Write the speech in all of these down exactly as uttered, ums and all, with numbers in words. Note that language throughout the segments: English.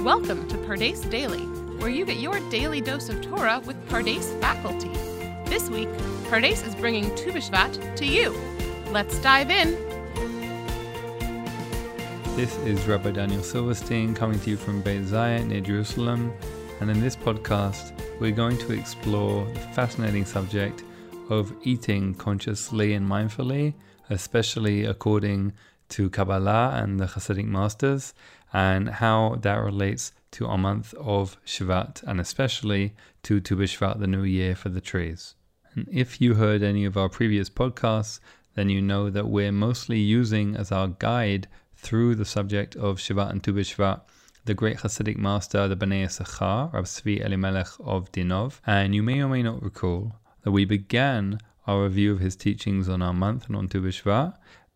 Welcome to Pardes Daily, where you get your daily dose of Torah with Pardes faculty. This week, Pardes is bringing Tu B'Shvat to you. Let's dive in. This is Rabbi Daniel Silverstein coming to you from Beit Zion near Jerusalem, and in this podcast, we're going to explore the fascinating subject of eating consciously and mindfully, especially according to Kabbalah and the Hasidic masters, and how that relates to our month of Shvat, and especially to Tu B'Shvat, the new year for the trees. And if you heard any of our previous podcasts, then you know that we're mostly using as our guide through the subject of Shvat and Tu B'Shvat the great Hasidic master, the Bnei Yisachar, Rav Tzvi Elimelech of Dinov. And you may or may not recall that we began our review of his teachings on our month and on Tu B'Shvat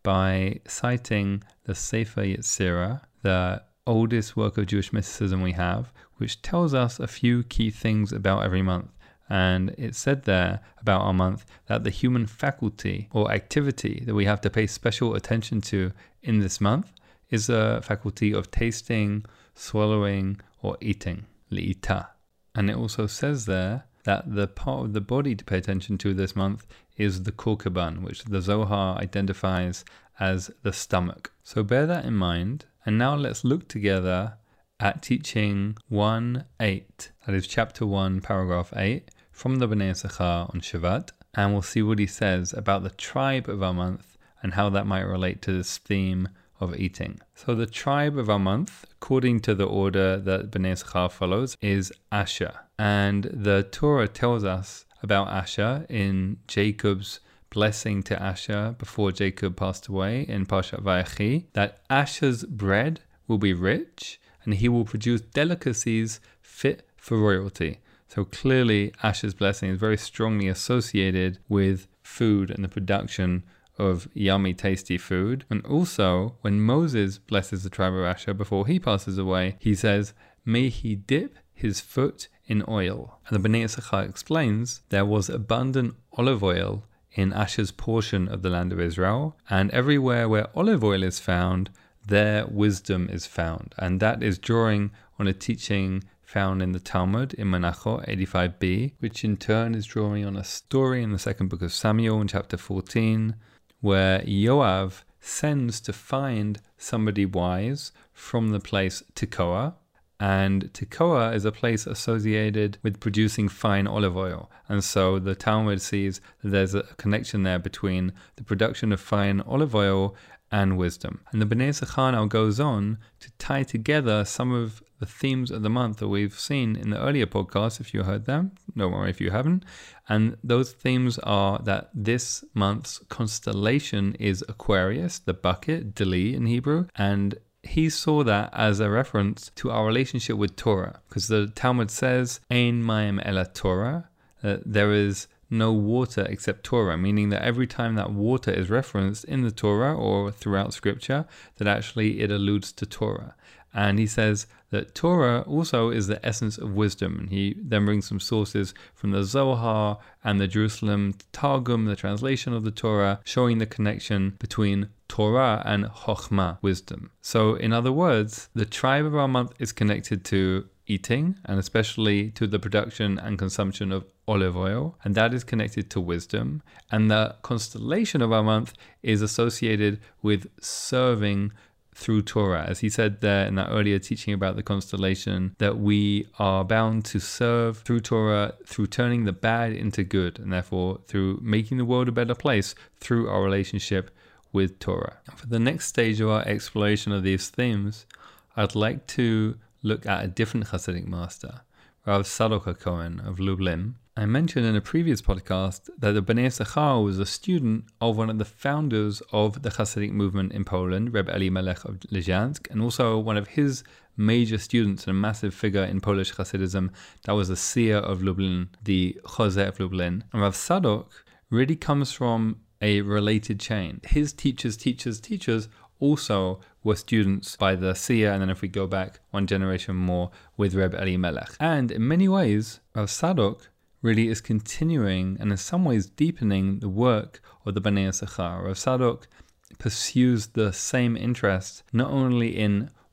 by citing the Sefer Yetzirah, the oldest work of Jewish mysticism we have, which tells us a few key things about every month. And it said there about our month that the human faculty or activity that we have to pay special attention to in this month is a faculty of tasting, swallowing, or eating, li'ita. And it also says there that the part of the body to pay attention to this month is the korkeban, which the Zohar identifies as the stomach. So bear that in mind, and now let's look together at teaching one eight, that is chapter one, paragraph eight, from the Bnei Yisachar on Shvat, and we'll see what he says about the tribe of our month and how that might relate to this theme of eating. So the tribe of our month, according to the order that Bnei Yisachar follows, is Asher. And the Torah tells us about Asher in Jacob's blessing to Asher before Jacob passed away in Parshat Vayechi, that Asher's bread will be rich and he will produce delicacies fit for royalty. So clearly Asher's blessing is very strongly associated with food and the production of yummy, tasty food. And also, when Moses blesses the tribe of Asher before he passes away, he says, may he dip his foot in oil. And the Bnei Yisachar explains there was abundant olive oil in Asher's portion of the land of Israel, and everywhere where olive oil is found, there wisdom is found. And that is drawing on a teaching found in the Talmud in Menachot eighty-five b, which in turn is drawing on a story in the second book of Samuel in chapter fourteen, where Yoav sends to find somebody wise from the place Tekoa. And Tekoa is a place associated with producing fine olive oil. And so the Talmud sees that there's a connection there between the production of fine olive oil and wisdom. And the Bnei Yisachar now goes on to tie together some of the themes of the month that we've seen in the earlier podcasts, if you heard them. Don't worry if you haven't. And those themes are that this month's constellation is Aquarius, the bucket, Deli in Hebrew, and he saw that as a reference to our relationship with Torah, because the Talmud says, Ein mayim ela Torah, uh, there is no water except Torah, meaning that every time that water is referenced in the Torah or throughout scripture, that actually it alludes to Torah. And he says that Torah also is the essence of wisdom. And he then brings some sources from the Zohar and the Jerusalem Targum, the translation of the Torah, showing the connection between Torah and Chokhmah, wisdom. So in other words, the tribe of our month is connected to eating, and especially to the production and consumption of olive oil, and that is connected to wisdom. And the constellation of our month is associated with serving through Torah. As he said there in that earlier teaching about the constellation, that we are bound to serve through Torah, through turning the bad into good, and therefore through making the world a better place through our relationship with Torah. For the next stage of our exploration of these themes, I'd like to look at a different Hasidic master, Rav Tzadok HaKohen of Lublin. I mentioned in a previous podcast that the Bnei Yisachar was a student of one of the founders of the Hasidic movement in Poland, Reb Elimelech of Lezhansk, and also one of his major students and a massive figure in Polish Hasidism, that was the seer of Lublin, the Chozeh of Lublin. And Rav Tzadok really comes from a related chain. His teachers, teachers, teachers also were students by the seer, and then if we go back one generation more with Reb Elimelech. And in many ways, Rav Tzadok really is continuing and in some ways deepening the work of the Bnei Yisachar. Rav Tzadok pursues the same interest not only in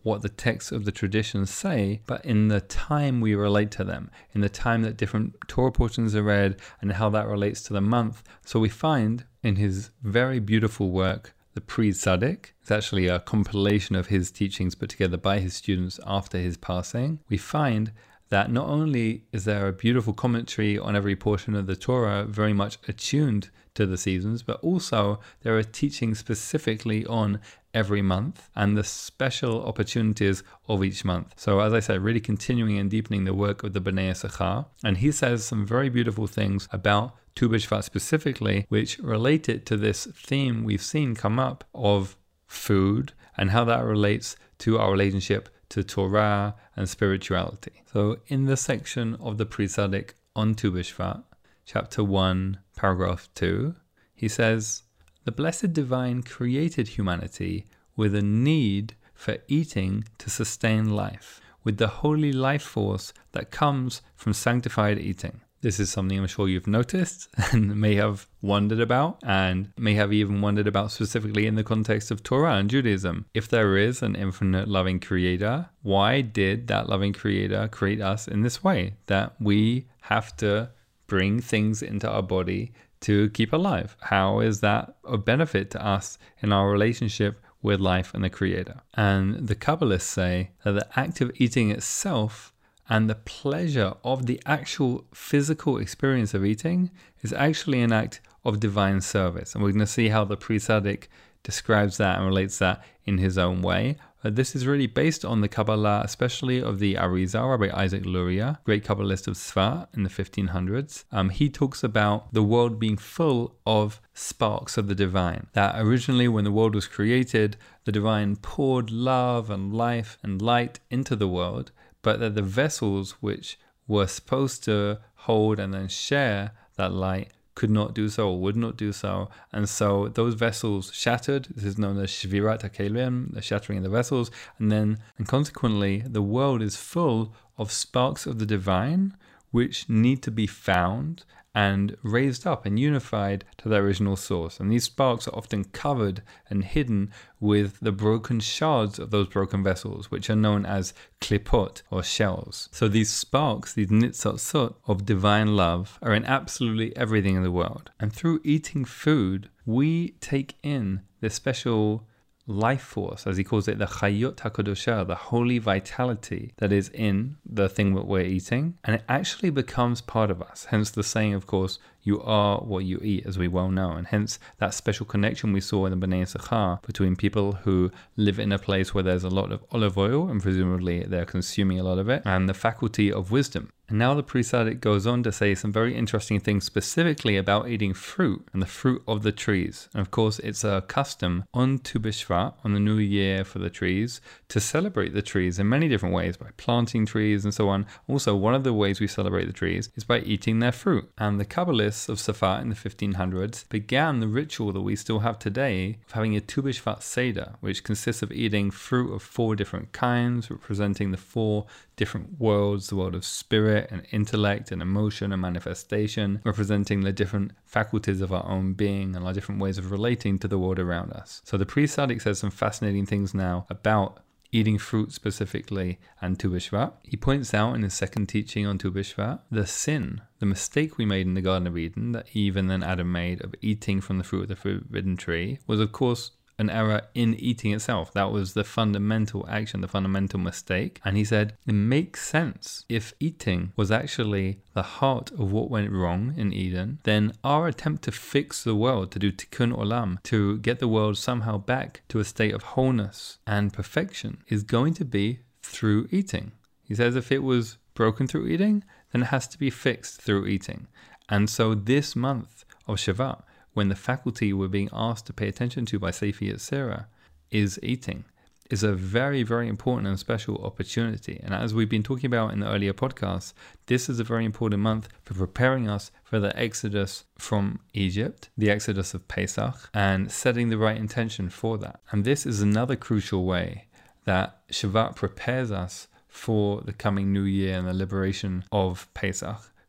what the texts of the traditions say, but in the time we relate to them, in the time that different Torah portions are read and how that relates to the month. So we find in his very beautiful work, the Pri Tzaddik, it's actually a compilation of his teachings put together by his students after his passing. We find that not only is there a beautiful commentary on every portion of the Torah, very much attuned to the seasons, but also there are teachings specifically on every month and the special opportunities of each month. So as I said, really continuing and deepening the work of the Bnei Issachar. And he says some very beautiful things about Tu B'Shvat specifically, which relate it to this theme we've seen come up of food and how that relates to our relationship to Torah and spirituality. So in the section of the Pri Tzaddik on Tu B'Shvat, chapter one, paragraph two, he says, "The Blessed Divine created humanity with a need for eating to sustain life, with the holy life force that comes from sanctified eating." This is something I'm sure you've noticed and may have wondered about, and may have even wondered about specifically in the context of Torah and Judaism. If there is an infinite loving creator, why did that loving creator create us in this way? That we have to bring things into our body to keep alive. How is that of benefit to us in our relationship with life and the creator? And the Kabbalists say that the act of eating itself and the pleasure of the actual physical experience of eating is actually an act of divine service. And we're going to see how the Pri Tzaddik describes that and relates that in his own way. But this is really based on the Kabbalah, especially of the Arizal, Rabbi Isaac Luria, great Kabbalist of Tzfat in the fifteen hundreds. Um, he talks about the world being full of sparks of the divine. That originally when the world was created, the divine poured love and life and light into the world, but that the vessels which were supposed to hold and then share that light could not do so, or would not do so. And so those vessels shattered. This is known as Shvirat HaKelim, the shattering of the vessels. And then, and consequently, the world is full of sparks of the divine, which need to be found and raised up and unified to their original source. And these sparks are often covered and hidden with the broken shards of those broken vessels, which are known as klipot, or shells. So these sparks, these nitzotzot of divine love, are in absolutely everything in the world. And through eating food, we take in this special life force, as he calls it, the chayot hakodosha, the holy vitality that is in the thing that we're eating, and it actually becomes part of us. Hence the saying, of course, you are what you eat, as we well know, and hence that special connection we saw in the Bnei Issachar between people who live in a place where there's a lot of olive oil, and presumably they're consuming a lot of it, and the faculty of wisdom. And now the Pri Tzaddik goes on to say some very interesting things specifically about eating fruit and the fruit of the trees. And of course, it's a custom on Tu B'Shvat, on the new year for the trees, to celebrate the trees in many different ways, by planting trees and so on. Also, one of the ways we celebrate the trees is by eating their fruit. And the Kabbalists of Tzfat in the fifteen hundreds began the ritual that we still have today of having a Tu B'Shvat Seder, which consists of eating fruit of four different kinds, representing the four different worlds, the world of spirit and intellect and emotion and manifestation, representing the different faculties of our own being and our different ways of relating to the world around us. So the Pri Tzaddik says some fascinating things now about eating fruit specifically and Tu B'Shvat. He points out in his second teaching on Tu B'Shvat the sin, the mistake we made in the Garden of Eden, that Eve and then Adam made, of eating from the fruit of the forbidden tree, was of course an error in eating itself. That was the fundamental action, the fundamental mistake. And he said, it makes sense. If eating was actually the heart of what went wrong in Eden, then our attempt to fix the world, to do tikkun olam, to get the world somehow back to a state of wholeness and perfection, is going to be through eating. He says if it was broken through eating, then it has to be fixed through eating. And so this month of Shevat, when the faculty we're being asked to pay attention to by Sefer Yetzirah is eating, is a very, very important and special opportunity. And as we've been talking about in the earlier podcasts, this is a very important month for preparing us for the exodus from Egypt, the exodus of Pesach, and setting the right intention for that. And this is another crucial way that Shevat prepares us for the coming new year and the liberation of Pesach.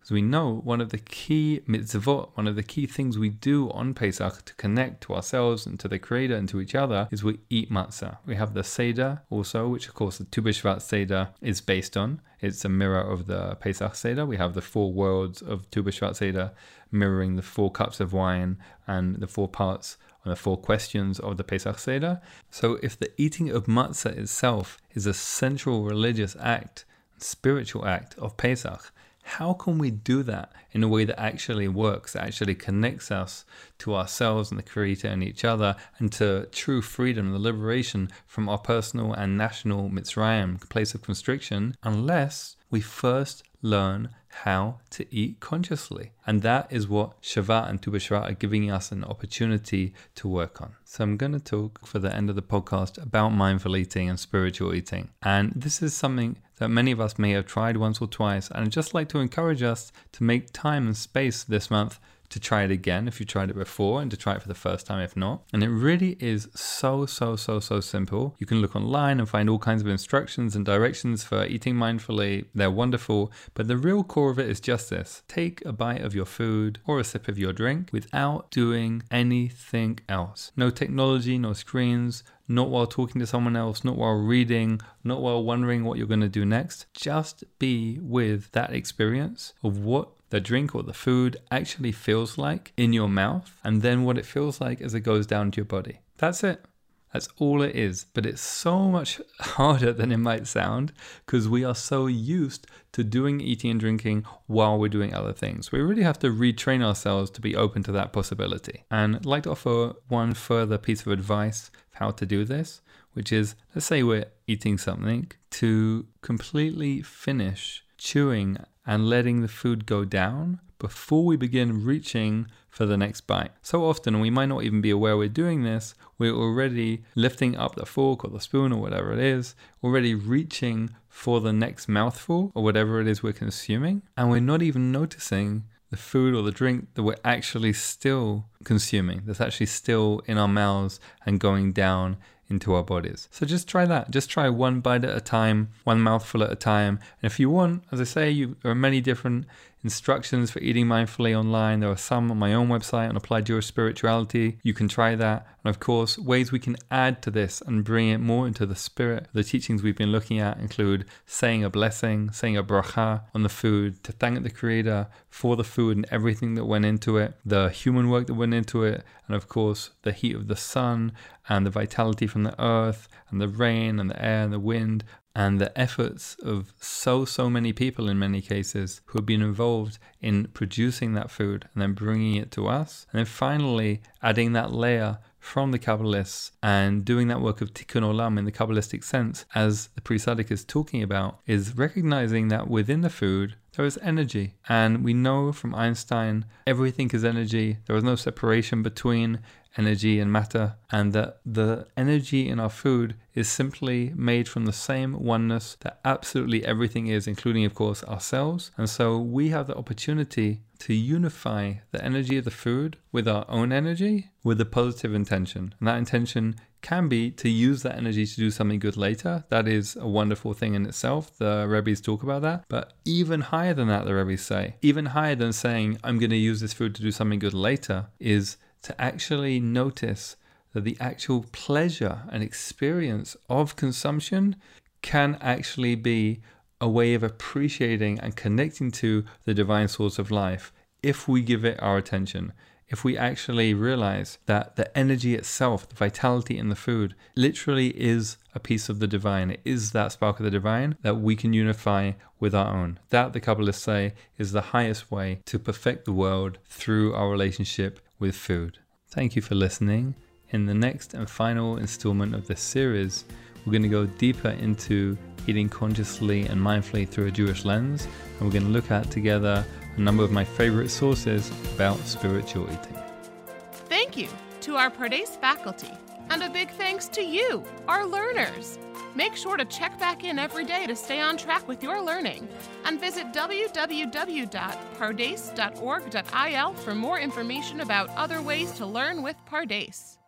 As we know, one of the key mitzvot, one of the key things we do on Pesach to connect to ourselves and to the Creator and to each other is we eat matzah. We have the Seder also, which of course the Tu B'Shvat Seder is based on. It's a mirror of the Pesach Seder. We have the four worlds of Tu B'Shvat Seder mirroring the four cups of wine and the four parts on the four questions of the Pesach Seder. So if the eating of matzah itself is a central religious act, spiritual act of Pesach, how can we do that in a way that actually works, that actually connects us to ourselves and the Creator and each other, and to true freedom and the liberation from our personal and national Mitzrayim, place of constriction, unless we first learn how to eat consciously? And that is what Shabbat and Tu B'Shvat are giving us an opportunity to work on. So I'm going to talk for the end of the podcast about mindful eating and spiritual eating. And this is something that many of us may have tried once or twice. And I'd just like to encourage us to make time and space this month to try it again if you tried it before, and to try it for the first time if not. And it really is so, so, so, so simple. You can look online and find all kinds of instructions and directions for eating mindfully. They're wonderful. But the real core of it is just this. Take a bite of your food or a sip of your drink without doing anything else. No technology, no screens, not while talking to someone else, not while reading, not while wondering what you're going to do next. Just be with that experience of what the drink or the food actually feels like in your mouth, and then what it feels like as it goes down to your body. That's it. That's all it is. But it's so much harder than it might sound, because we are so used to doing eating and drinking while we're doing other things. We really have to retrain ourselves to be open to that possibility. And I'd like to offer one further piece of advice for how to do this, which is, let's say we're eating something, to completely finish chewing and letting the food go down before we begin reaching for the next bite. So often, and we might not even be aware we're doing this, we're already lifting up the fork or the spoon or whatever it is, already reaching for the next mouthful or whatever it is we're consuming, and we're not even noticing the food or the drink that we're actually still consuming, that's actually still in our mouths and going down into our bodies. So just try that. Just try one bite at a time, one mouthful at a time. And if you want, as I say, you, there are many different instructions for eating mindfully online. There are some on my own website on Applied Jewish Spirituality. You can try that. And of course, ways we can add to this and bring it more into the spirit. The teachings we've been looking at include saying a blessing, saying a bracha on the food, to thank the Creator for the food and everything that went into it, the human work that went into it, and of course, the heat of the sun and the vitality from the earth and the rain and the air and the wind, and the efforts of so, so many people in many cases who have been involved in producing that food and then bringing it to us. And then finally, adding that layer from the Kabbalists and doing that work of Tikkun Olam in the Kabbalistic sense, as the Pri Tzaddik is talking about, is recognizing that within the food, there is energy. And we know from Einstein, everything is energy. There is no separation between energy and matter, and that the energy in our food is simply made from the same oneness that absolutely everything is, including, of course, ourselves. And so we have the opportunity to unify the energy of the food with our own energy with a positive intention. And that intention can be to use that energy to do something good later. That is a wonderful thing in itself. The Rebbes talk about that. But even higher than that, the Rebbes say, even higher than saying, I'm going to use this food to do something good later, is to actually notice that the actual pleasure and experience of consumption can actually be a way of appreciating and connecting to the divine source of life if we give it our attention. If we actually realize that the energy itself, the vitality in the food, literally is a piece of the divine. It is that spark of the divine that we can unify with our own. That, the Kabbalists say, is the highest way to perfect the world through our relationship with food. Thank you for listening. In the next and final installment of this series, we're going to go deeper into eating consciously and mindfully through a Jewish lens, and we're going to look at together a number of my favorite sources about spiritual eating. Thank you to our Pardes faculty, and a big thanks to you, our learners. Make sure to check back in every day to stay on track with your learning, and visit w w w dot pardes dot org dot i l for more information about other ways to learn with Pardes.